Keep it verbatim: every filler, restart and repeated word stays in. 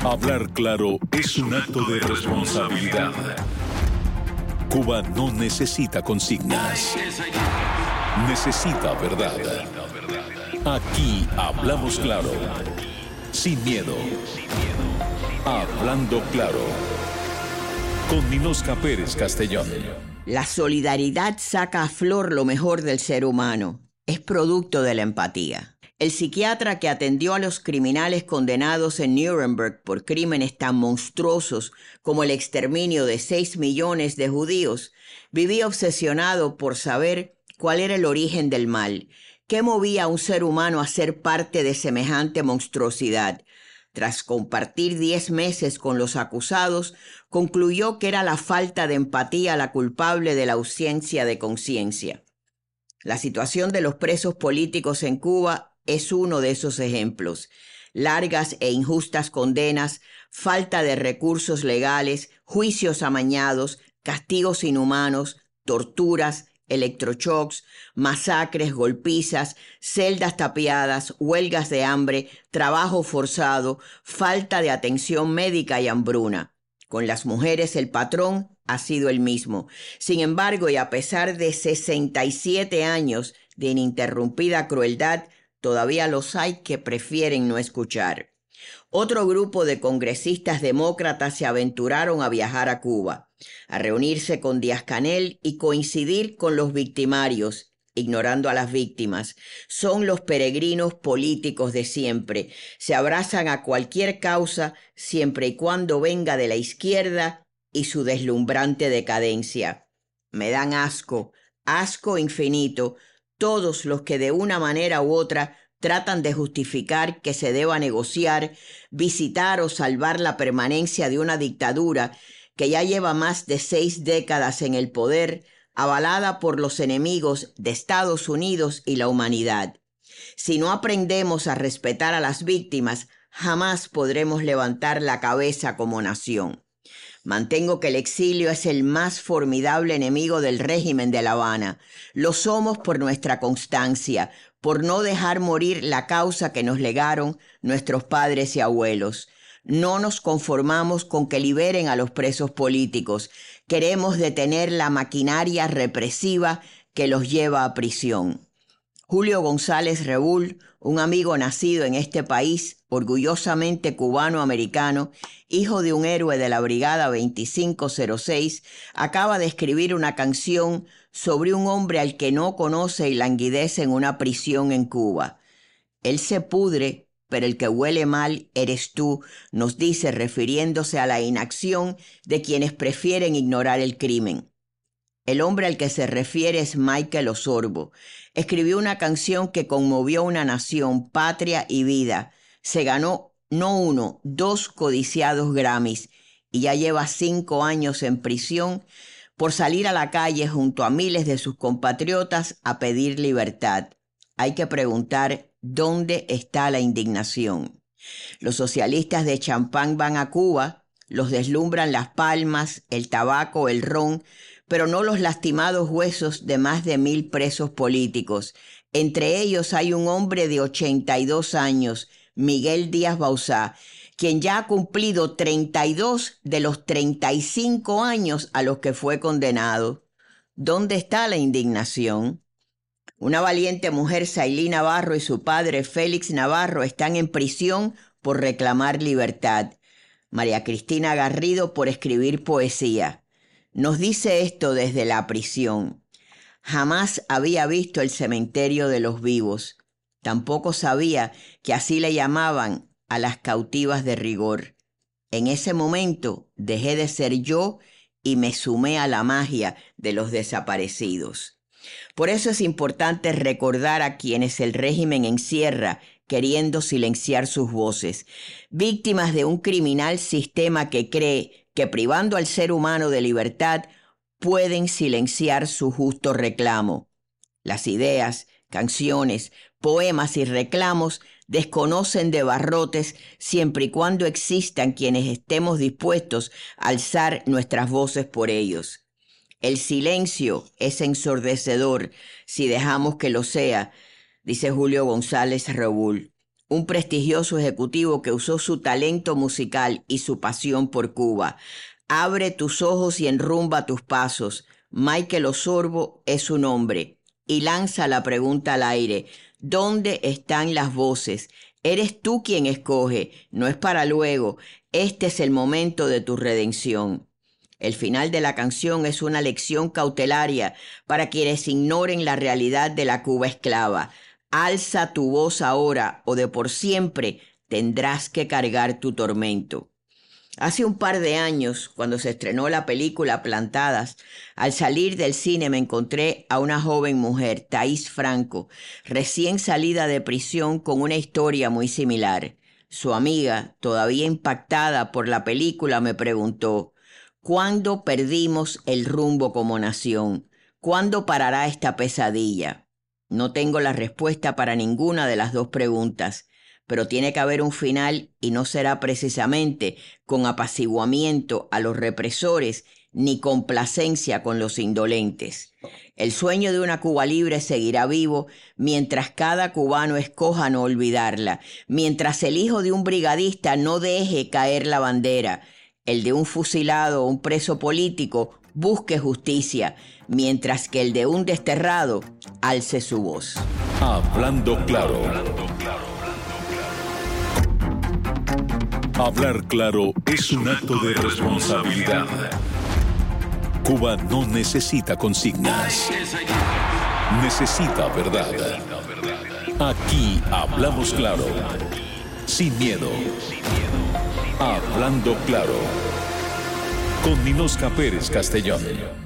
Hablar claro es un acto de responsabilidad. Cuba no necesita consignas. Necesita verdad. Aquí hablamos claro. Sin miedo. Hablando claro. Con Ninosca Pérez Castellón. La solidaridad saca a flor lo mejor del ser humano. Es producto de la empatía. El psiquiatra que atendió a los criminales condenados en Nuremberg por crímenes tan monstruosos como el exterminio de seis millones de judíos, vivía obsesionado por saber cuál era el origen del mal, qué movía a un ser humano a ser parte de semejante monstruosidad. Tras compartir diez meses con los acusados, concluyó que era la falta de empatía la culpable de la ausencia de conciencia. La situación de los presos políticos en Cuba es uno de esos ejemplos. Largas e injustas condenas, falta de recursos legales, juicios amañados, castigos inhumanos, torturas, electroshocks, masacres, golpizas, celdas tapiadas, huelgas de hambre, trabajo forzado, falta de atención médica y hambruna. Con las mujeres el patrón ha sido el mismo. Sin embargo, y a pesar de sesenta y siete años de ininterrumpida crueldad, todavía los hay que prefieren no escuchar. Otro grupo de congresistas demócratas se aventuraron a viajar a Cuba, a reunirse con Díaz-Canel y coincidir con los victimarios, ignorando a las víctimas. Son los peregrinos políticos de siempre. Se abrazan a cualquier causa siempre y cuando venga de la izquierda y su deslumbrante decadencia. Me dan asco, asco infinito, todos los que de una manera u otra tratan de justificar que se deba negociar, visitar o salvar la permanencia de una dictadura que ya lleva más de seis décadas en el poder, avalada por los enemigos de Estados Unidos y la humanidad. Si no aprendemos a respetar a las víctimas, jamás podremos levantar la cabeza como nación. Mantengo que el exilio es el más formidable enemigo del régimen de La Habana. Lo somos por nuestra constancia, por no dejar morir la causa que nos legaron nuestros padres y abuelos. No nos conformamos con que liberen a los presos políticos. Queremos detener la maquinaria represiva que los lleva a prisión. Julio González Rebull, un amigo nacido en este país, orgullosamente cubano-americano, hijo de un héroe de la Brigada veinticinco cero seis, acaba de escribir una canción sobre un hombre al que no conoce y languidece en una prisión en Cuba. Él se pudre, pero el que huele mal eres tú, nos dice refiriéndose a la inacción de quienes prefieren ignorar el crimen. El hombre al que se refiere es Michael Osorbo. Escribió una canción que conmovió una nación, patria y vida. Se ganó no uno, dos codiciados Grammys y ya lleva cinco años en prisión por salir a la calle junto a miles de sus compatriotas a pedir libertad. Hay que preguntar dónde está la indignación. Los socialistas de champán van a Cuba, los deslumbran las palmas, el tabaco, el ron, pero no los lastimados huesos de más de mil presos políticos. Entre ellos hay un hombre de ochenta y dos años, Miguel Díaz Bauzá, quien ya ha cumplido treinta y dos de los treinta y cinco años a los que fue condenado. ¿Dónde está la indignación? Una valiente mujer, Sailí Navarro, y su padre, Félix Navarro, están en prisión por reclamar libertad. María Cristina Garrido por escribir poesía. Nos dice esto desde la prisión. Jamás había visto el cementerio de los vivos. Tampoco sabía que así le llamaban a las cautivas de rigor. En ese momento dejé de ser yo y me sumé a la magia de los desaparecidos. Por eso es importante recordar a quienes el régimen encierra queriendo silenciar sus voces, víctimas de un criminal sistema que cree que privando al ser humano de libertad pueden silenciar su justo reclamo. Las ideas, canciones, poemas y reclamos desconocen de barrotes siempre y cuando existan quienes estemos dispuestos a alzar nuestras voces por ellos. El silencio es ensordecedor si dejamos que lo sea, dice Julio González Rebull. un prestigioso ejecutivo que usó su talento musical y su pasión por Cuba. Abre tus ojos y enrumba tus pasos. Michael Osorbo es su nombre. Y lanza la pregunta al aire. ¿Dónde están las voces? Eres tú quien escoge, no es para luego. Este es el momento de tu redención. El final de la canción es una lección cautelaria para quienes ignoren la realidad de la Cuba esclava. Alza tu voz ahora o de por siempre tendrás que cargar tu tormento. Hace un par de años, cuando se estrenó la película Plantadas, al salir del cine me encontré a una joven mujer, Thaís Franco, recién salida de prisión con una historia muy similar. Su amiga, todavía impactada por la película, me preguntó, ¿cuándo perdimos el rumbo como nación? ¿Cuándo parará esta pesadilla? No tengo la respuesta para ninguna de las dos preguntas, pero tiene que haber un final y no será precisamente con apaciguamiento a los represores ni complacencia con los indolentes. El sueño de una Cuba libre seguirá vivo mientras cada cubano escoja no olvidarla, mientras el hijo de un brigadista no deje caer la bandera, el de un fusilado o un preso político busque justicia, mientras que el de un desterrado alce su voz. Hablando claro. Hablar claro es un acto de responsabilidad. Cuba no necesita consignas. Necesita verdad. Aquí hablamos claro. Sin miedo. Hablando claro. Con Ninosca Pérez Castellón.